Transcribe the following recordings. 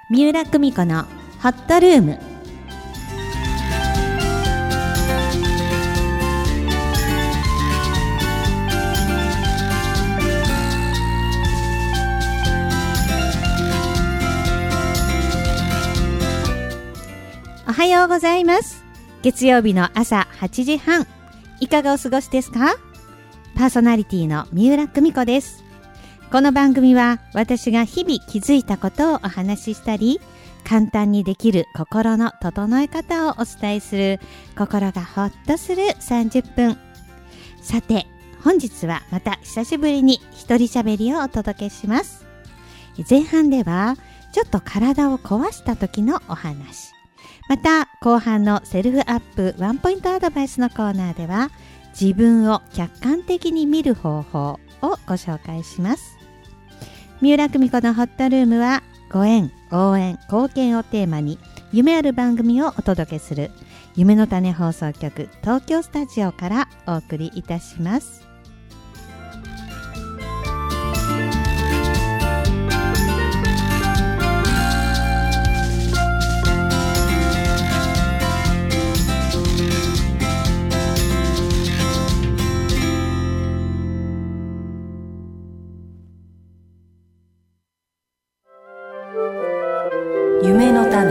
三浦久美子のホットルーム。おはようございます。月曜日の朝8時半、いかがお過ごしですか？パーソナリティの三浦久美子です。この番組は私が日々気づいたことをお話ししたり、簡単にできる心の整え方をお伝えする、心がほっとする30分。さて、本日はまた久しぶりに一人喋りをお届けします。前半ではちょっと体を壊した時のお話、また後半のセルフアップワンポイントアドバイスのコーナーでは、自分を客観的に見る方法をご紹介します。三浦久美子のホットルームは、ご縁、応援、貢献をテーマに夢ある番組をお届けする夢の種放送局東京スタジオからお送りいたします。 夢の種。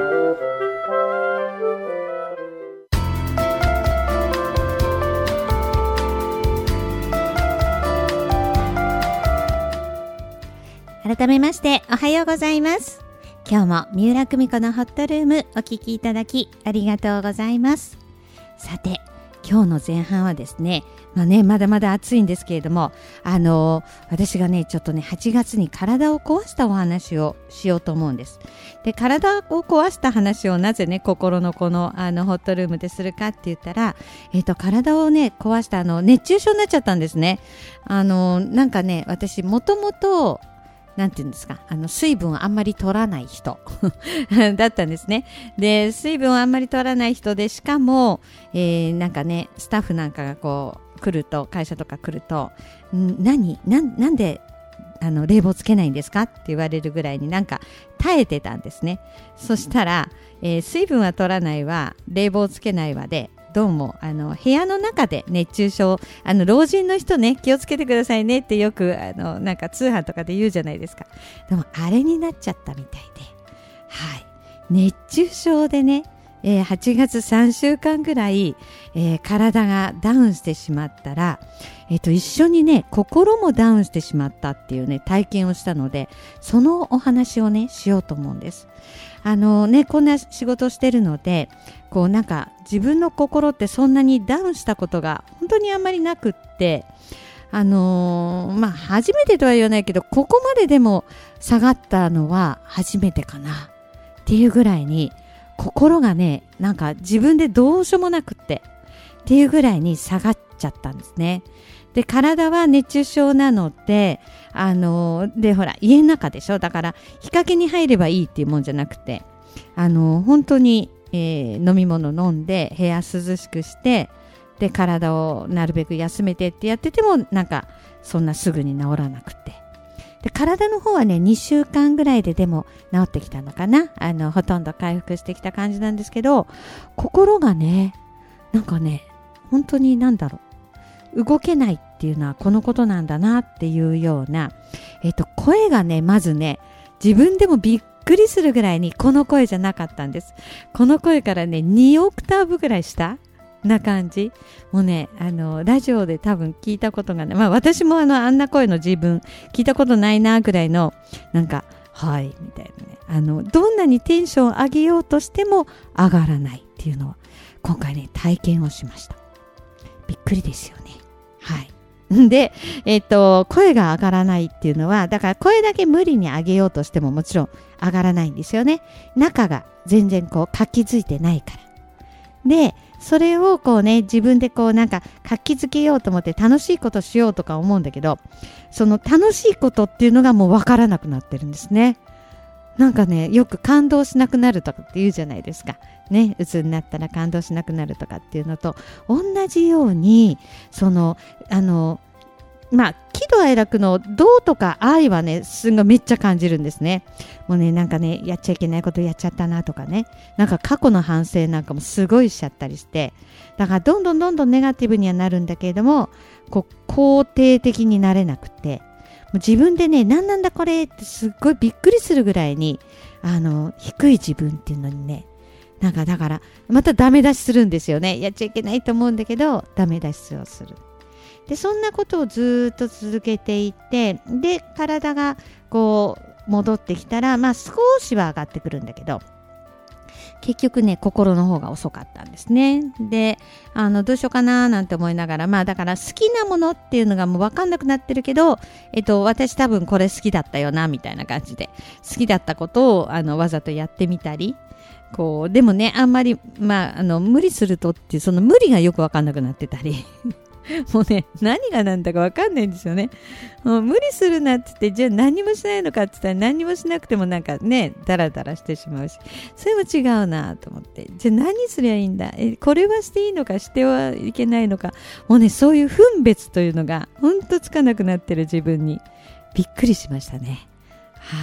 改めましておはようございます。今日も三浦久美子のホットルームお聞きいただきありがとうございます。さて、今日の前半はですね、まだまだ暑いんですけれども、私がねちょっとね8月に体を壊したお話をしようと思うんです。で、体を壊した話をなぜね心のこのホットルームでするかって言ったら、体をね壊した熱中症になっちゃったんですね。なんかね、私もともとなんていうんですか、水分をあんまり取らない人だったんですね。で、水分をあんまり取らない人で、しかも、なんかねスタッフなんかがこう来ると、会社とか来ると、なんで冷房つけないんですかって言われるぐらいになんか耐えてたんですね。そしたら、水分は取らないわ、冷房つけないわで、どうも部屋の中で熱中症、老人の人ね気をつけてくださいねってよくなんか通販とかで言うじゃないですか。でもあれになっちゃったみたいで、はい、熱中症でね、8月3週間ぐらい、体がダウンしてしまったら、一緒にね心もダウンしてしまったっていうね体験をしたので、そのお話をねしようと思うんです。こんな仕事をしてるので、こうなんか自分の心ってそんなにダウンしたことが本当にあんまりなくって、初めてとは言わないけど、ここまででも下がったのは初めてかなっていうぐらいに、心がねなんか自分でどうしようもなくっていうぐらいに下がっちゃったんですね。で、体は熱中症なので、でほら家の中でしょ、だから日陰に入ればいいっていうもんじゃなくて、本当に、飲み物飲んで部屋涼しくして、で体をなるべく休めてってやってても、なんかそんなすぐに治らなくて、で体の方はね2週間ぐらいででも治ってきたのかな、ほとんど回復してきた感じなんですけど、心がねなんかね本当に動けないっていうのはこのことなんだなっていうような、声がねまずね自分でもびっくりするぐらいにこの声じゃなかったんです。この声からね2オクターブぐらい下な感じ、もうねラジオで多分聞いたことがない、私もあんな声の自分聞いたことないなぐらいの、なんかはいみたいなね、どんなにテンション上げようとしても上がらないっていうのを今回ね体験をしました。びっくりですよね。はい。で、声が上がらないっていうのは、だから声だけ無理に上げようとしてももちろん上がらないんですよね。中が全然こう活気づいてないから。で、それをこうね自分でこうなんか活気づけようと思って楽しいことしようとか思うんだけど、その楽しいことっていうのがもう分からなくなってるんですね。なんかねよく感動しなくなるとかって言うじゃないですかね。鬱になったら感動しなくなるとかっていうのと同じように、その喜怒哀楽の動とか愛はね、めっちゃ感じるんですね。もうね、なんかね、やっちゃいけないことやっちゃったなとかね、なんか過去の反省なんかもすごいしちゃったりして、だからどんどんネガティブにはなるんだけれども、肯定的になれなくて、もう自分でね、なんだこれってすっごいびっくりするぐらいに、低い自分っていうのにね、なんかだから、またダメ出しするんですよね。やっちゃいけないと思うんだけど、ダメ出しをする。で、そんなことをずっと続けていって、で、体が戻ってきたら、少しは上がってくるんだけど、結局ね、心の方が遅かったんですね。で、どうしようかななんて思いながら、だから好きなものっていうのがもう分かんなくなってるけど、私多分これ好きだったよな、みたいな感じで、好きだったことを、わざとやってみたり、でもね、あんまり、無理するとっていう、その無理がよく分かんなくなってたり、もうね、何が何だか分かんないんですよね。もう無理するなって言って、じゃあ何もしないのかって言ったら何もしなくてもなんかね、ダラダラしてしまうし、それも違うなと思って、じゃあ何すりゃいいんだ、これはしていいのかしてはいけないのか、もうね、そういう分別というのがほんとつかなくなってる自分にびっくりしましたね。はい、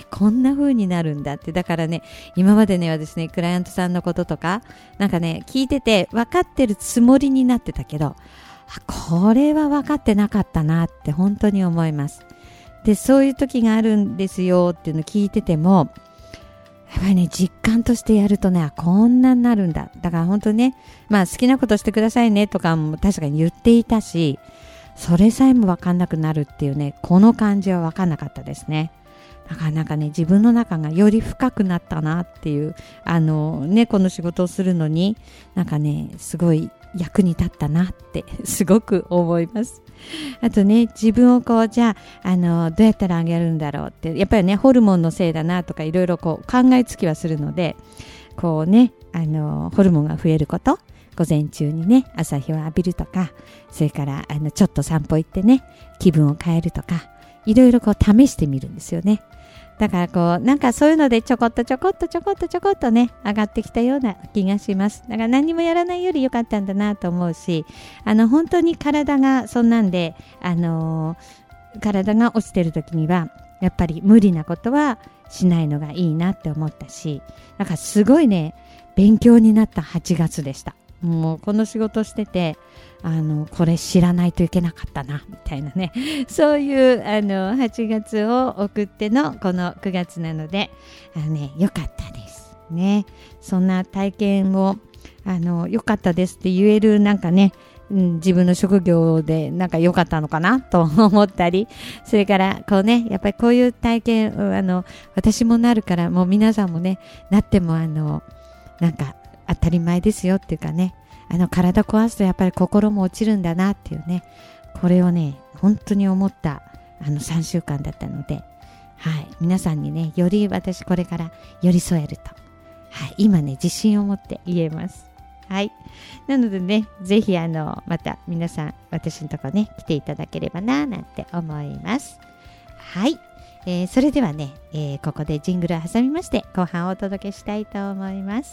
こんな風になるんだって。だからね、今までね、私ね、クライアントさんのこととかなんかね、聞いてて分かってるつもりになってたけど、これは分かってなかったなって本当に思います。で、そういう時があるんですよっていうのを聞いてても、やっぱりね、実感としてやるとね、こんなになるんだ。だから本当にね、好きなことしてくださいねとかも確かに言っていたし、それさえも分かんなくなるっていうね、この感じは分かんなかったですね。だからなんかね、自分の中がより深くなったなっていう、この仕事をするのに、なんかね、すごい役に立ったなってすごく思います。あとね、自分をじゃあ、どうやったら上げるんだろうって、やっぱりね、ホルモンのせいだなとかいろいろ考えつきはするので、ホルモンが増えること、午前中にね、朝日を浴びるとか、それからちょっと散歩行ってね、気分を変えるとか、いろいろ試してみるんですよね。だからなんかそういうのでちょこっとね、上がってきたような気がします。だから何もやらないより良かったんだなと思うし、本当に体がそんなんで、体が落ちてる時には、やっぱり無理なことはしないのがいいなって思ったし、なんかすごいね、勉強になった8月でした。もうこの仕事してて、これ知らないといけなかったなみたいなね、そういう8月を送ってのこの9月なので、良かったですね。そんな体験を良かったですって言えるなんかね、自分の職業でなんか良かったのかなと思ったり、それからやっぱりこういう体験私もなるから、もう皆さんもね、なってもなんか当たり前ですよっていうかね、体壊すとやっぱり心も落ちるんだなっていうね、これをね、本当に思った3週間だったので、はい、皆さんにね、より私これから寄り添えると、はい、今ね、自信を持って言えます。はい。なのでね、ぜひまた皆さん、私のとこね、来ていただければな、なんて思います。はい。それではね、ここでジングルを挟みまして、後半をお届けしたいと思います。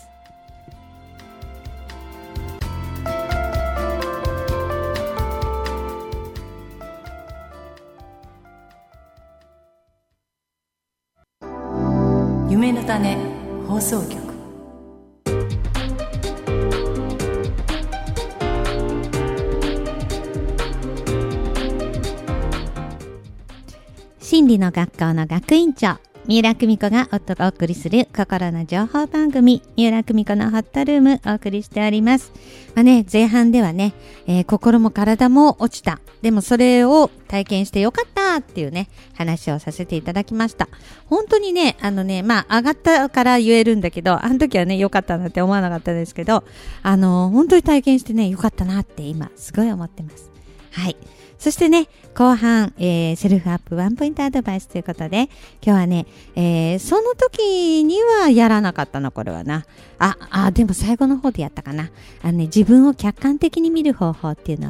夢の種放送局。 心理の学校の学院長三浦久美子がお送りする心の情報番組、三浦久美子のホットルーム、お送りしております。前半ではね、心も体も落ちた。でもそれを体験してよかったっていうね、話をさせていただきました。本当にね、上がったから言えるんだけど、あの時はね、よかったなって思わなかったですけど、本当に体験してね、よかったなって今、すごい思ってます。はい。そしてね、後半、セルフアップワンポイントアドバイスということで、今日はね、その時にはやらなかったの、これはな。でも最後の方でやったかな。自分を客観的に見る方法っていうのをね、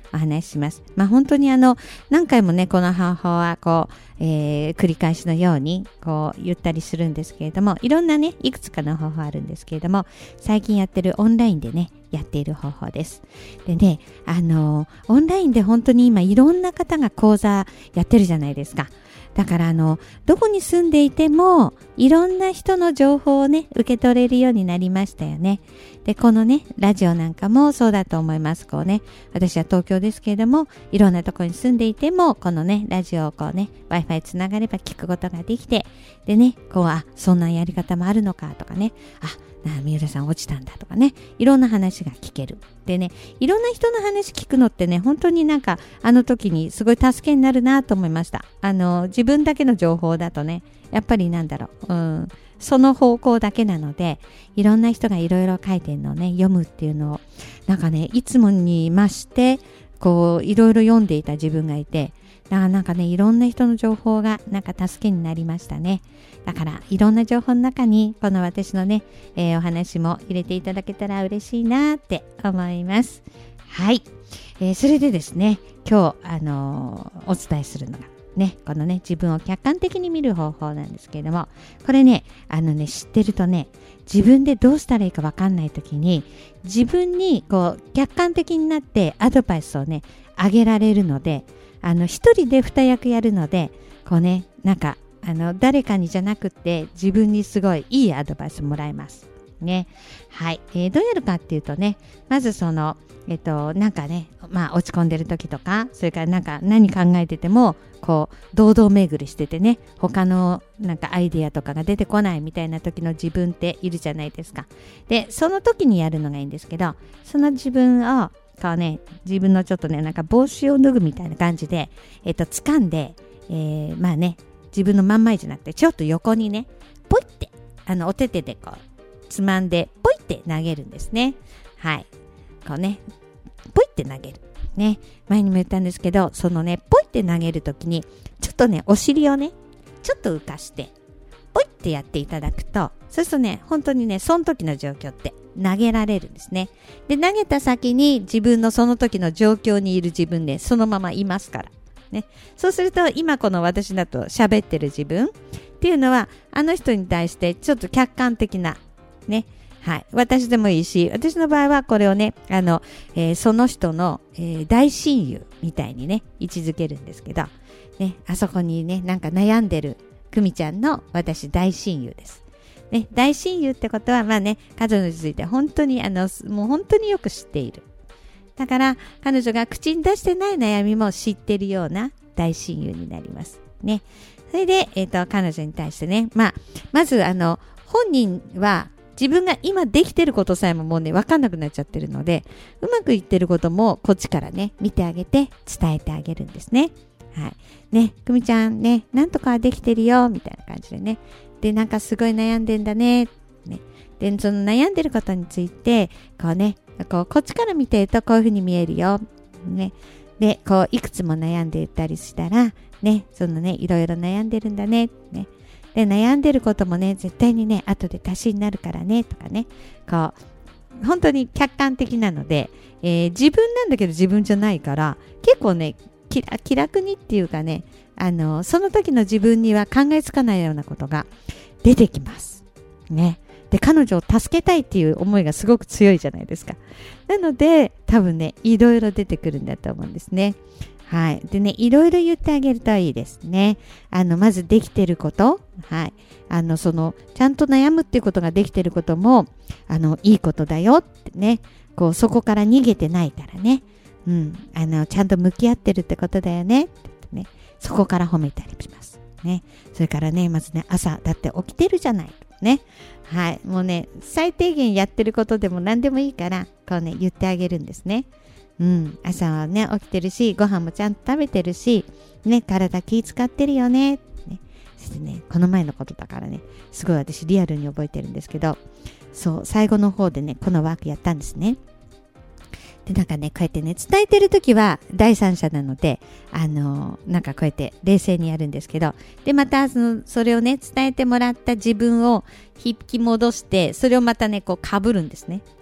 お話しします。本当に何回もね、この方法は繰り返しのように言ったりするんですけれども、いろんなね、いくつかの方法あるんですけれども、最近やってるオンラインでね、やっている方法です。でね、オンラインで本当に今いろんな方が講座やってるじゃないですか。だからどこに住んでいてもいろんな人の情報をね受け取れるようになりましたよね。でこのねラジオなんかもそうだと思います。私は東京ですけれども、いろんなところに住んでいてもこのねラジオをWi-Fi つながれば聞くことができて、でねそんなやり方もあるのかとかね、三浦さん落ちたんだとかね、いろんな話が聞ける。でね、いろんな人の話聞くのってね、本当に時にすごい助けになるなと思いました。自分だけの情報だとね、やっぱりその方向だけなので、いろんな人がいろいろ書いてるのをね、読むっていうのを、いつもに増して、いろいろ読んでいた自分がいて、いろんな人の情報が助けになりましたね。だからいろんな情報の中にこの私のね、お話も入れていただけたら嬉しいなって思います。はい、それでですね、今日お伝えするのがね、このね自分を客観的に見る方法なんですけれども、これね知ってるとね、自分でどうしたらいいか分かんないときに自分に客観的になってアドバイスをねあげられるので、一人で二役やるので誰かにじゃなくって自分にすごいいいアドバイスもらえますね。はい、どうやるかっていうとね、まず落ち込んでる時とか、それから何考えてても堂々巡りしててね、他のアイデアとかが出てこないみたいな時の自分っているじゃないですか。でその時にやるのがいいんですけど、その自分を自分のちょっとね帽子を脱ぐみたいな感じで掴んで、自分の真ん前じゃなくてちょっと横にねポイってお手手でつまんでポイって投げるんですね。はい、ポイって投げるね。前にも言ったんですけど、そのねポイって投げるときにちょっとねお尻をねちょっと浮かしてポイってやっていただくと、そうするとね本当にねその時の状況って投げられるんですね。で投げた先に自分のその時の状況にいる自分でそのままいますからね。そうすると今この私だと喋ってる自分っていうのはあの人に対してちょっと客観的なね、はい、私でもいいし、私の場合はこれをねその人の、大親友みたいにね位置づけるんですけどね、あそこにね悩んでる久美ちゃんの私大親友ですね。大親友ってことは彼女について本当にもう本当によく知っている。だから彼女が口に出してない悩みも知っているような大親友になりますね。それで、彼女に対してね、まず本人は自分が今できてることさえももうね分かんなくなっちゃってるので、うまくいってることもこっちからね見てあげて伝えてあげるんですね。はいね、久美ちゃんね、なんとかできてるよみたいな感じでね、ですごい悩んでんだね。でその悩んでることについてこっちから見てるとこういうふうに見えるよね。でいくつも悩んでいたりしたらね、いろいろ悩んでるんだね。で悩んでることもね絶対にね後で足しになるからねとかね、本当に客観的なので、自分なんだけど自分じゃないから結構ね気楽にっていうかね、その時の自分には考えつかないようなことが出てきますね。で彼女を助けたいっていう思いがすごく強いじゃないですか。なので多分ねいろいろ出てくるんだと思うんですね。はい。でね、いろいろ言ってあげるといいですね。まずできてること。はい。ちゃんと悩むっていうことができてることも、いいことだよってね。そこから逃げてないからね。うん。ちゃんと向き合ってるってことだよね。ってね。そこから褒めたりします。ね。それからね、まずね、朝だって起きてるじゃない。ね。はい。もうね、最低限やってることでも何でもいいから、言ってあげるんですね。朝はね起きてるし、ご飯もちゃんと食べてるしね、体気使ってるよね。そしてね、この前のことだからね、すごい私リアルに覚えてるんですけど、そう最後の方でねこのワークやったんですね。でこうやってね伝えてるときは第三者なのでこうやって冷静にやるんですけど、でまたそれをね伝えてもらった自分を引き戻して、それをまたね被るんですね。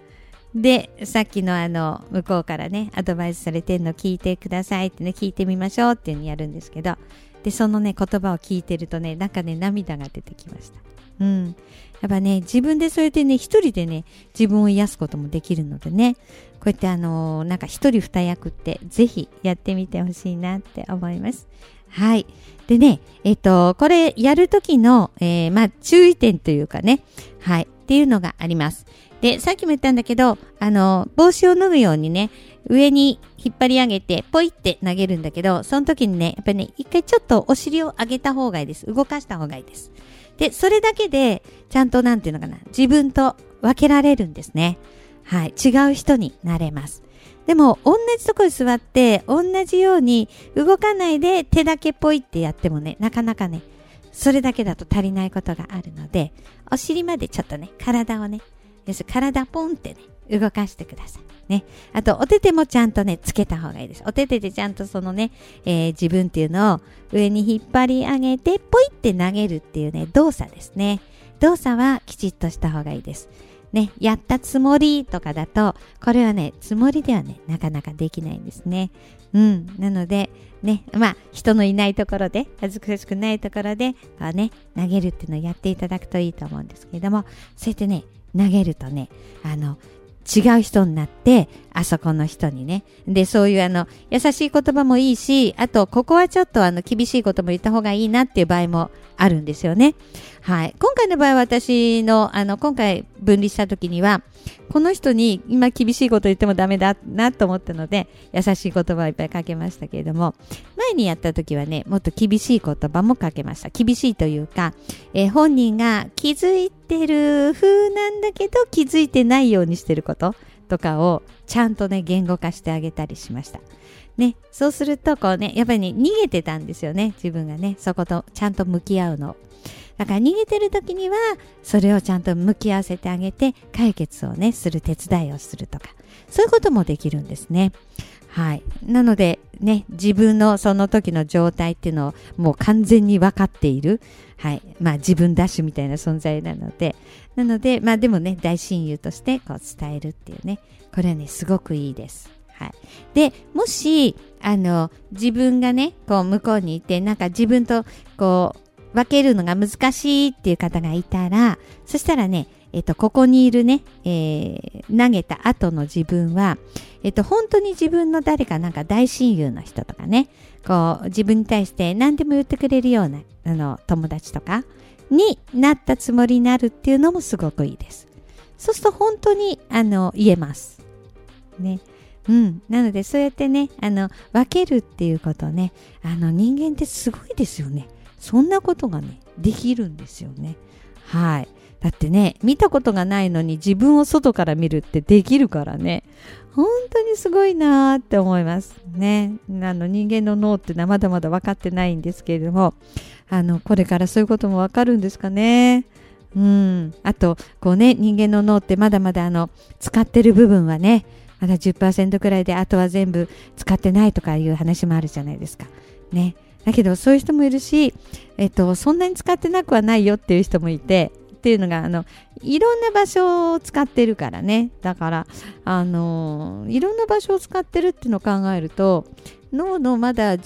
で、さっきの向こうからね、アドバイスされてるの聞いてくださいってね、聞いてみましょうっていうのやるんですけど、で、そのね、言葉を聞いてるとね、なんかね、涙が出てきました。やっぱね、自分でそうやってね、一人でね、自分を癒すこともできるのでね、こうやってなんか一人二役ってぜひやってみてほしいなって思います。はい。でね、これやるときの、注意点というかね、はい、っていうのがあります。で、さっきも言ったんだけど、帽子を脱ぐようにね、上に引っ張り上げて、ポイって投げるんだけど、その時にね、やっぱりね、一回ちょっとお尻を上げた方がいいです。動かした方がいいです。で、それだけで、ちゃんとなんていうのかな、自分と分けられるんですね。はい。違う人になれます。でも、同じところに座って、同じように動かないで手だけポイってやってもね、なかなかね、それだけだと足りないことがあるので、お尻までちょっとね、体をね、体ポンってね、動かしてください。ね。あと、お手手もちゃんとね、つけた方がいいです。お手手でちゃんとそのね、自分っていうのを上に引っ張り上げて、ポイって投げるっていうね、動作ですね。動作はきちっとした方がいいです。ね、やったつもりとかだと、これはね、つもりではね、なかなかできないんですね。なので、ね、人のいないところで、恥ずかしくないところで、こうね、投げるっていうのをやっていただくといいと思うんですけれども、そうやってね、投げるとね、違う人になって、あそこの人にね。で、そういう優しい言葉もいいし、あと、ここはちょっと厳しいことも言った方がいいなっていう場合もあるんですよね。はい。今回の場合は私の、今回分離した時には、この人に今厳しいこと言ってもダメだなと思ったので、優しい言葉をいっぱいかけましたけれども、前にやった時はね、もっと厳しい言葉もかけました。厳しいというか、本人が気づいてる風なんだけど、気づいてないようにしてることとかをちゃんとね、言語化してあげたりしました。ね、そうするとこうね、やっぱりね、逃げてたんですよね、自分がね、そことちゃんと向き合うの。だから逃げてる時には、それをちゃんと向き合わせてあげて、解決をね、する手伝いをするとか、そういうこともできるんですね。はい。なので、ね、自分のその時の状態っていうのをもう完全に分かっている。はい。自分ダッシュみたいな存在なので、でもね、大親友としてこう伝えるっていうね、これはね、すごくいいです。はい。で、もし、自分がね、こう向こうにいて、なんか自分とこう、分けるのが難しいっていう方がいたら、そしたらね、ここにいるね、投げた後の自分は、本当に自分の誰かなんか大親友の人とかね、こう、自分に対して何でも言ってくれるような、友達とかになったつもりになるっていうのもすごくいいです。そうすると本当に、言えます。ね。なので、そうやってね、分けるっていうことね、人間ってすごいですよね。そんなことがね、できるんですよね。はい。だってね、見たことがないのに自分を外から見るってできるからね、本当にすごいなーって思いますね。人間の脳ってまだまだ分かってないんですけれども、これからそういうことも分かるんですかね。あと、こうね、人間の脳ってまだまだ使ってる部分はね、まだ 10% くらいで、あとは全部使ってないとかいう話もあるじゃないですか。ね。だけど、そういう人もいるし、そんなに使ってなくはないよっていう人もいて、っていうのが、いろんな場所を使ってるからね。だから、いろんな場所を使ってるっていうのを考えると、脳のまだ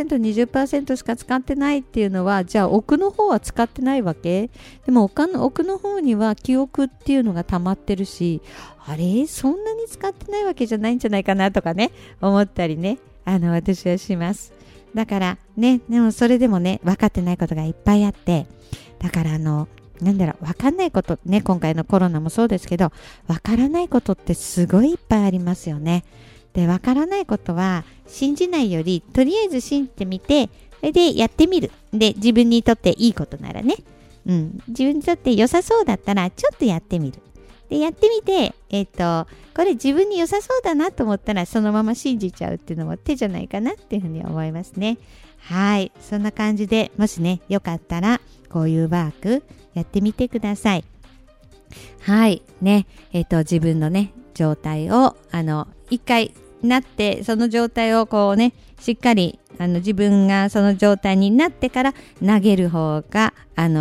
10%、20% しか使ってないっていうのは、じゃあ奥の方は使ってないわけ？でも奥の方には記憶っていうのが溜まってるし、あれ？そんなに使ってないわけじゃないんじゃないかなとかね、思ったりね、私はします。だからね、でもそれでもね、分かってないことがいっぱいあって、だから分かんないことね、今回のコロナもそうですけど、分からないことってすごいいっぱいありますよね。で、分からないことは信じないより、とりあえず信じてみて、それでやってみる。で、自分にとっていいことならね、自分にとって良さそうだったら、ちょっとやってみる。で、やってみて、これ自分に良さそうだなと思ったら、そのまま信じちゃうっていうのも手じゃないかなっていうふうに思いますね。はい。そんな感じで、もしね、よかったら、こういうワーク、やってみてください。はい。ね。自分のね、状態を、一回なって、その状態をこうね、しっかり、自分がその状態になってから投げる方が、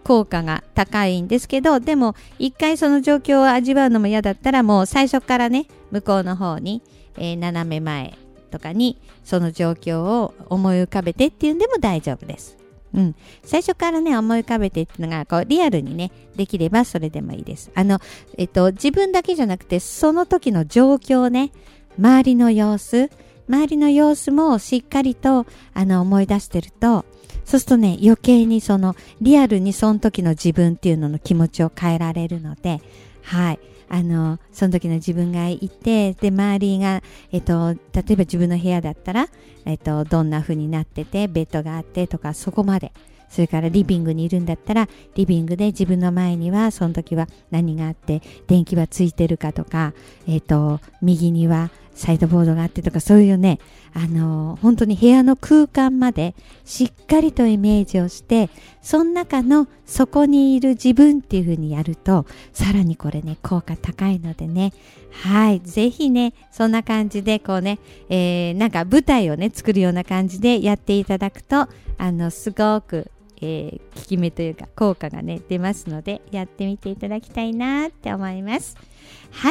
効果が高いんですけど、でも一回その状況を味わうのも嫌だったら、もう最初からね、向こうの方に、斜め前とかにその状況を思い浮かべてっていうんでも大丈夫です。最初からね、思い浮かべてっていうのがこうリアルにね、できればそれでもいいです。自分だけじゃなくて、その時の状況ね、周りの様子もしっかりと思い出してると、そうするとね、余計にそのリアルにその時の自分っていうのの気持ちを変えられるので、はい。その時の自分がいて、で、周りが、例えば自分の部屋だったら、どんな風になってて、ベッドがあってとか、そこまで。それからリビングにいるんだったら、リビングで自分の前には、その時は何があって、電気はついてるかとか、右にはサイドボードがあってとか、そういうね、本当に部屋の空間までしっかりとイメージをして、その中のそこにいる自分っていう風にやると、さらにこれね、効果高いのでね、はい、ぜひね、そんな感じでこうね、なんか舞台をね、作るような感じでやっていただくと、すごく効き目というか効果がね出ますので、やってみていただきたいなって思います。はい、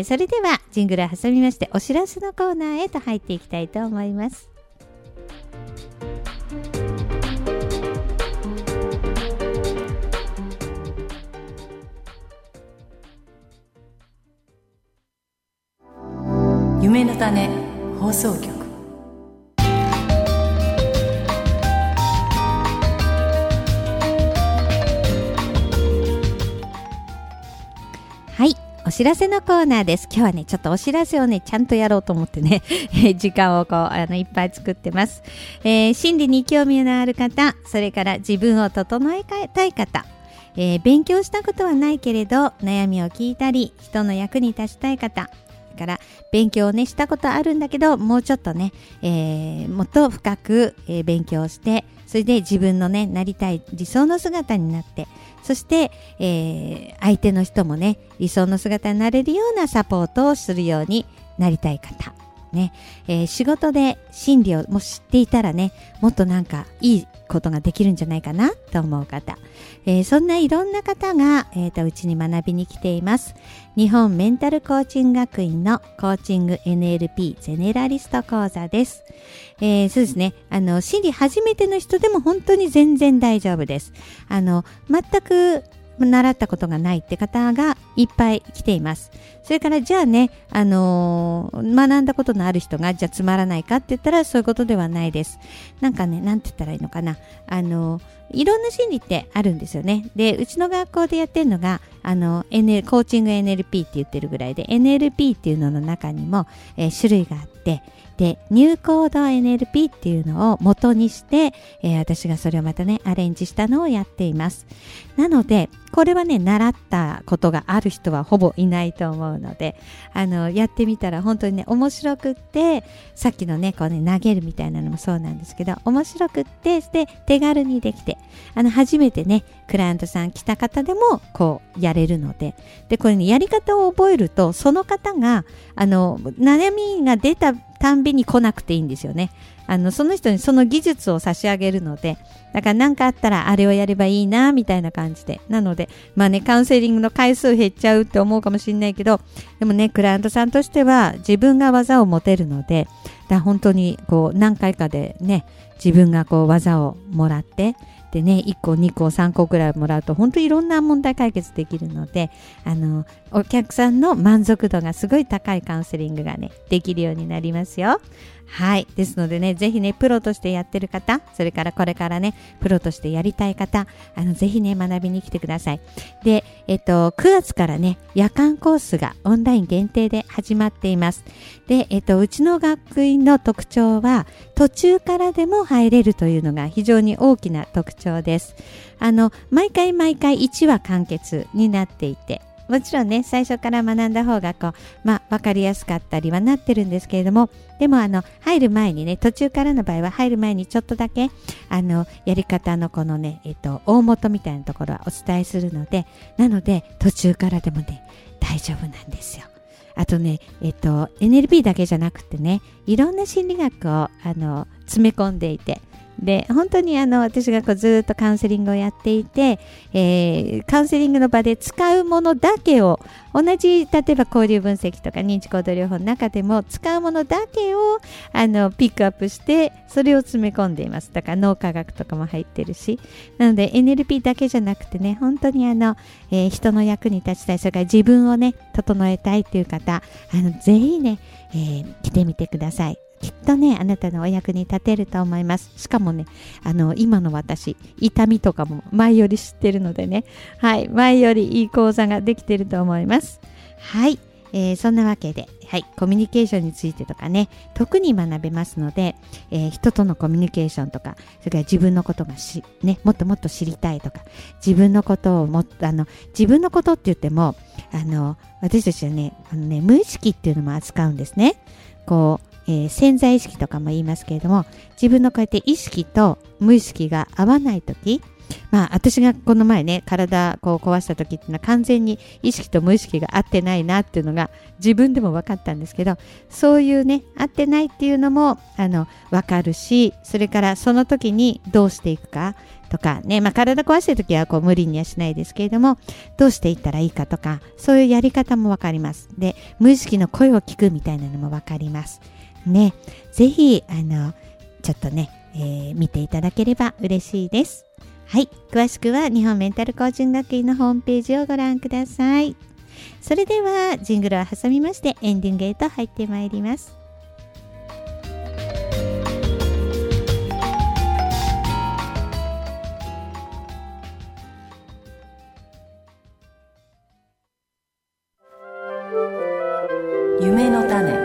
それではジングルを挟みまして、お知らせのコーナーへと入っていきたいと思います。 夢の種放送局。 はい、お知らせのコーナーです。今日はね、ちょっとお知らせをね、ちゃんとやろうと思ってね、時間をいっぱい作ってます。心理に興味のある方、それから自分を整えたい方、勉強したことはないけれど悩みを聞いたり、人の役に立ちたい方、から勉強をねしたことあるんだけど、もうちょっとね、もっと深く、勉強して、それで自分のねなりたい理想の姿になって、そして、相手の人もね理想の姿になれるようなサポートをするようになりたい方ね、仕事で心理をもし知っていたらね、もっとなんかいいことができるんじゃないかなと思う方、そんないろんな方が、うちに学びに来ています。日本メンタルコーチング学院のコーチング NLP ゼネラリスト講座です。そうですね、心理初めての人でも本当に全然大丈夫です。全く習ったことがないって方がいっぱい来ています。それからじゃあね、学んだことのある人がじゃあつまらないかって言ったらそういうことではないです。なんかね、なんて言ったらいいのかな。いろんな心理ってあるんですよね。で、うちの学校でやってるのが、コーチング NLP って言ってるぐらいで、NLP っていうのの中にも、種類があって、で、ニューコード NLP っていうのを元にして、私がそれをまたね、アレンジしたのをやっています。なので、これはね、習ったことがある人はほぼいないと思うので、やってみたら本当にね、面白くって、さっきのね、こうね、投げるみたいなのもそうなんですけど、面白くって、で、手軽にできて、初めてね、クライアントさん来た方でも、こう、やれるので、で、これね、やり方を覚えると、その方が、悩みが出たたんびに来なくていいんですよね。その人にその技術を差し上げるので、だから何かあったらあれをやればいいなみたいな感じで、なのでまあね、カウンセリングの回数減っちゃうって思うかもしれないけど、でもね、クライアントさんとしては自分が技を持てるので、だ本当にこう何回かでね、自分がこう技をもらってでね、1個2個3個くらいもらうと本当にいろんな問題解決できるので、お客さんの満足度がすごい高いカウンセリングがねできるようになりますよ。はい、ですのでね、ぜひね、プロとしてやってる方、それからこれからねプロとしてやりたい方、ぜひね学びに来てください。で、9月からね夜間コースがオンライン限定で始まっています。で、うちの学院の特徴は途中からでも入れるというのが非常に大きな特徴です。毎回1話完結になっていて、もちろんね、最初から学んだ方が分かりやすかったりはなってるんですけれども、でも入る前にね、途中からの場合は入る前にちょっとだけやり方のこのね、大元みたいなところはお伝えするので、なので途中からでもね大丈夫なんですよ。あとね、NLP だけじゃなくてね、いろんな心理学を詰め込んでいて、 で本当に私がずっとカウンセリングをやっていて、カウンセリングの場で使うものだけを同じ、例えば交流分析とか認知行動療法の中でも使うものだけをピックアップしてそれを詰め込んでいます。だから脳科学とかも入ってるし、なので NLP だけじゃなくてね、本当に人の役に立ちたい、それから自分をね整えたいっていう方、ぜひね、来てみてください。きっとね、あなたのお役に立てると思います。しかもね、今の私、痛みとかも前より知ってるのでね、はい、前よりいい講座ができてると思います。はい、そんなわけで、はい、コミュニケーションについてとかね、特に学べますので、人とのコミュニケーションとか、それから自分のことがもっともっと知りたいとか、自分のことを自分のことって言っても、私たちはね、無意識っていうのも扱うんですね。こう、潜在意識とかも言いますけれども、自分のこうやって意識と無意識が合わないとき、私がこの前ね、体こう壊したときっていうのは完全に意識と無意識が合ってないなっていうのが自分でも分かったんですけど、そういうね、合ってないっていうのも分かるし、それからその時にどうしていくかとかね、体壊してるときはこう無理にはしないですけれども、どうしていったらいいかとか、そういうやり方も分かります。で、無意識の声を聞くみたいなのも分かりますね。ぜひちょっとね、見ていただければ嬉しいです。はい、詳しくは日本メンタルコーチング学院のホームページをご覧ください。それではジングルを挟みましてエンディングへと入ってまいります。 夢の種。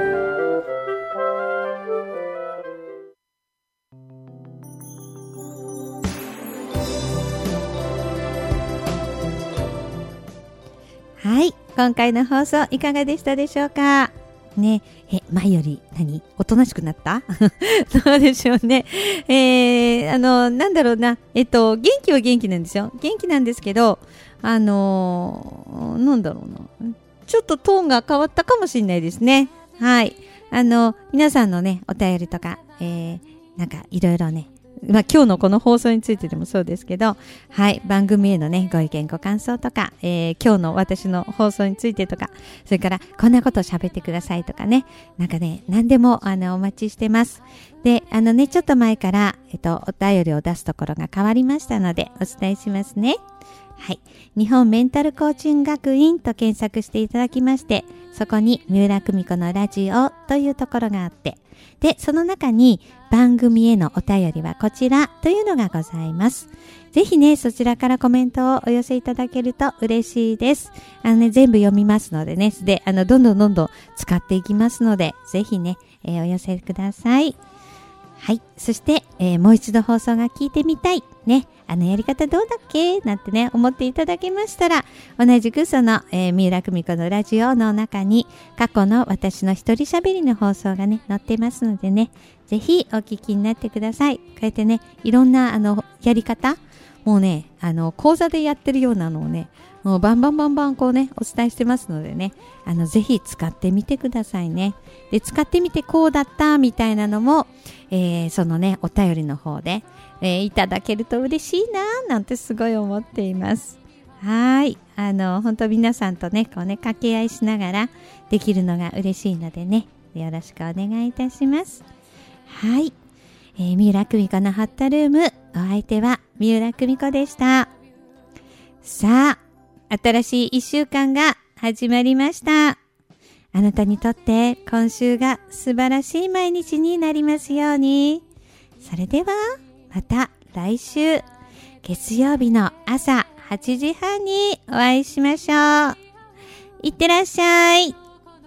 はい、今回の放送いかがでしたでしょうかね。前よりおとなしくなったどうでしょうね。なんだろうな、元気は元気なんですよ。元気なんですけど、なんだろうな、ちょっとトーンが変わったかもしれないですね。はい、皆さんのねお便りとか、なんかいろいろね、今日のこの放送についてでもそうですけど、はい、番組へのねご意見ご感想とか、今日の私の放送についてとか、それからこんなことを喋ってくださいとかね、なんかね、何でもお待ちしてます。で、ちょっと前から、お便りを出すところが変わりましたのでお伝えしますね。はい、日本メンタルコーチング学院と検索していただきまして、そこに三浦久美子のラジオというところがあって、でその中に番組へのお便りはこちらというのがございます。ぜひね、そちらからコメントをお寄せいただけると嬉しいです。全部読みますのでね、でどんどん使っていきますので、ぜひね、お寄せください。はい、そして、もう一度放送が聞いてみたいね、やり方どうだっけなんてね思っていただけましたら、同じくその、三浦久美子のラジオの中に過去の私の一人喋りの放送がね載ってますのでね、ぜひお聞きになってください。こうやってね、いろんなやり方、もうね講座でやってるようなのをね、もうバンバンこうねお伝えしてますのでね、ぜひ使ってみてくださいね。で使ってみてこうだったみたいなのも、そのねお便りの方で、いただけると嬉しいななんてすごい思っています。はい、本当皆さんとねこうね掛け合いしながらできるのが嬉しいのでね、よろしくお願いいたします。はい、三浦久美子のホットルーム、お相手は三浦久美子でした。さあ、新しい1週間が始まりました。あなたにとって今週が素晴らしい毎日になりますように。それではまた来週月曜日の朝8時半にお会いしましょう。いってらっしゃい。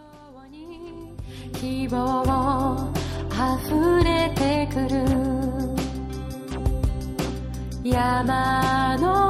希望あふれてくる山の